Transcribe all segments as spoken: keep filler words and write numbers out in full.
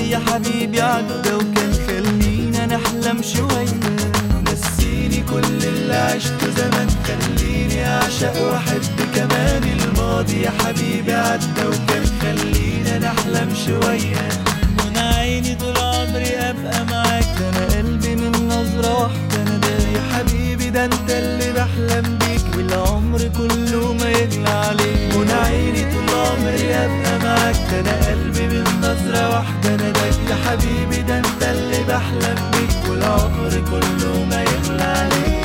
يا حبيبي عدى وكان خلينا نحلم شوية. نسيني كل اللي عشته زمان، خليني أعشق وأحب كمان. الماضي يا حبيبي عدى وكان خلينا نحلم شوية. منى عيني طول عمري أبقى معاك، ده أنا قلبي من نظرة واحدة أنا ده يا حبيبي، ده أنت اللي بحلم بيك والعمر كله ما يغلى عليك. منى عيني طول عمري أبقى معاك، ده أنا قلبي من نظرة واحدة أنا ده يا حبيبي، ده أنت اللي بحلم بيك والعمر كله ما يغلى عليك.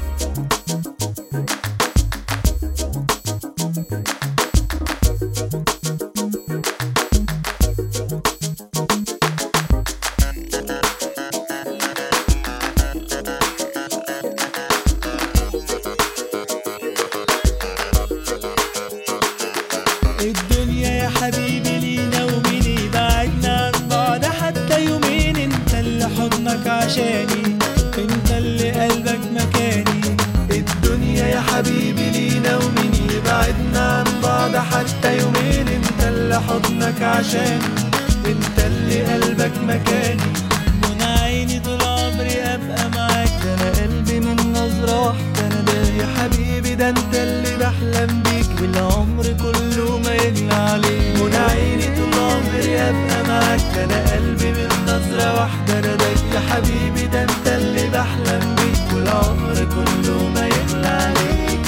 الدنيا يا حبيبي لينا ومين يبعدنا عن بعض حتى يومين. انت اللي حضنك عشاني، انت اللي قلبك مكاني. الدنيا يا حبيبي لينا ومين يبعدنا عن بعض حتى يومين. انت اللي حضنك عشاني، انت اللي قلبك مكاني. منى عيني طول عمري ابقى معاك، ده انا قلبي من نظرة واحدة انا ده يا حبيبي، ده انت اللي بحلم بيك والعمر كله ما يغلى عليك. منى عيني طول عمري ابقى معاك، ده انا قلبي من نظرة واحدة انا ده يا حبيبي، ده انت اللي بحلم بيك والعمر كله ما يغلى عليك.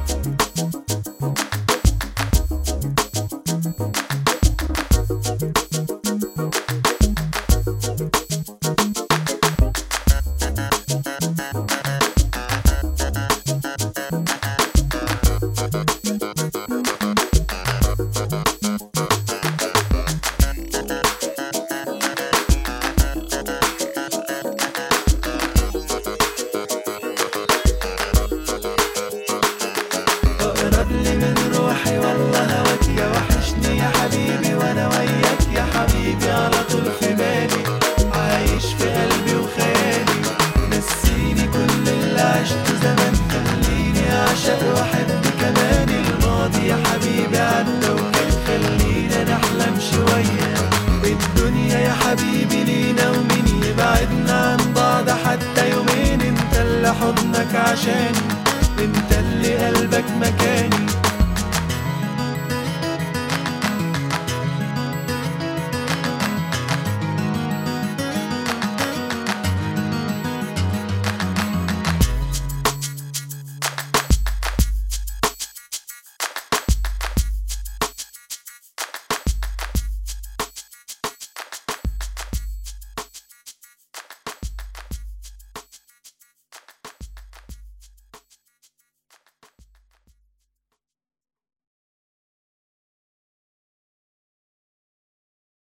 اقرب لي من روحي والله هواك يا وحشني يا حبيبي، وانا وياك يا حبيبي على طول في بالي. عايش في قلبي وخيالي، نسيني كل اللي عشته زمان، خليني اعشق واحب كمان. الماضي يا حبيبي عدى وكان خلينا نحلم شوية. الدنيا يا حبيبي لينا ومين يبعدنا عن بعض حتى يومين. انت اللي حضنك عشاني،